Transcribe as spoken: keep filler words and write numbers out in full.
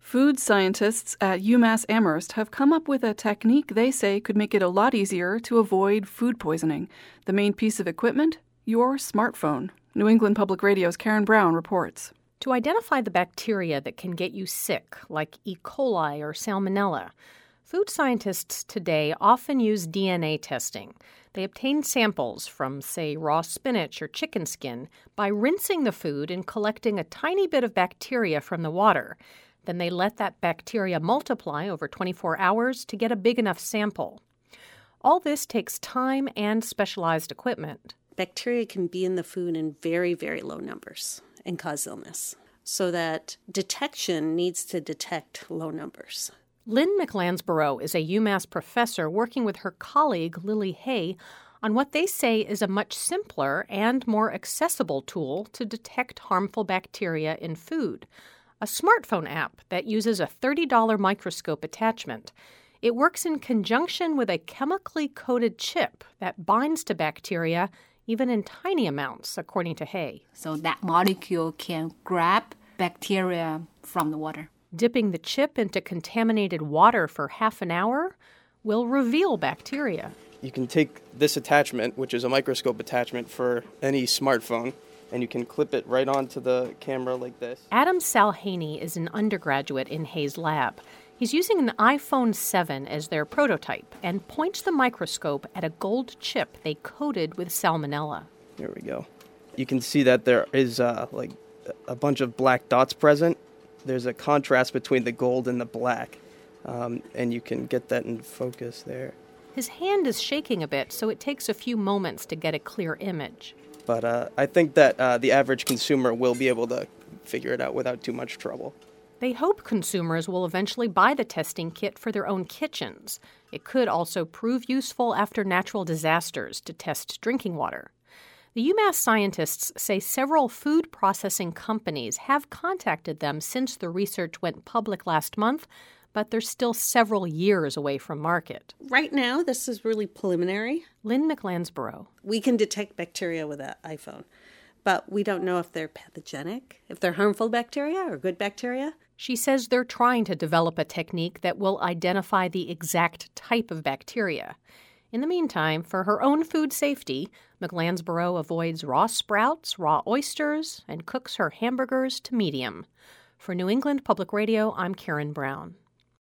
Food scientists at UMass Amherst have come up with a technique they say could make it a lot easier to avoid food poisoning. The main piece of equipment? Your smartphone. New England Public Radio's Karen Brown reports. To identify the bacteria that can get you sick, like E. coli or Salmonella, food scientists today often use D N A testing. They obtain samples from, say, raw spinach or chicken skin by rinsing the food and collecting a tiny bit of bacteria from the water. Then they let that bacteria multiply over twenty-four hours to get a big enough sample. All this takes time and specialized equipment. Bacteria can be in the food in very, very low numbers and cause illness, so that detection needs to detect low numbers. Lynn McLansborough is a UMass professor working with her colleague, Lily Hay, on what they say is a much simpler and more accessible tool to detect harmful bacteria in food. A smartphone app that uses a thirty dollars microscope attachment. It works in conjunction with a chemically coated chip that binds to bacteria even in tiny amounts, according to Hay. So that molecule can grab bacteria from the water. Dipping the chip into contaminated water for half an hour will reveal bacteria. You can take this attachment, which is a microscope attachment for any smartphone, and you can clip it right onto the camera like this. Adam Salhaney is an undergraduate in Hay's lab. He's using an iPhone seven as their prototype and points the microscope at a gold chip they coated with Salmonella. Here we go. You can see that there is uh, like a bunch of black dots present. There's a contrast between the gold and the black, um, and you can get that in focus there. His hand is shaking a bit, so it takes a few moments to get a clear image. But uh, I think that uh, the average consumer will be able to figure it out without too much trouble. They hope consumers will eventually buy the testing kit for their own kitchens. It could also prove useful after natural disasters to test drinking water. The UMass scientists say several food processing companies have contacted them since the research went public last month, but they're still several years away from market. Right now, this is really preliminary. Lynn McLansborough. We can detect bacteria with an iPhone, but we don't know if they're pathogenic, if they're harmful bacteria or good bacteria. She says they're trying to develop a technique that will identify the exact type of bacteria. In the meantime, for her own food safety, McLansborough avoids raw sprouts, raw oysters, and cooks her hamburgers to medium. For New England Public Radio, I'm Karen Brown.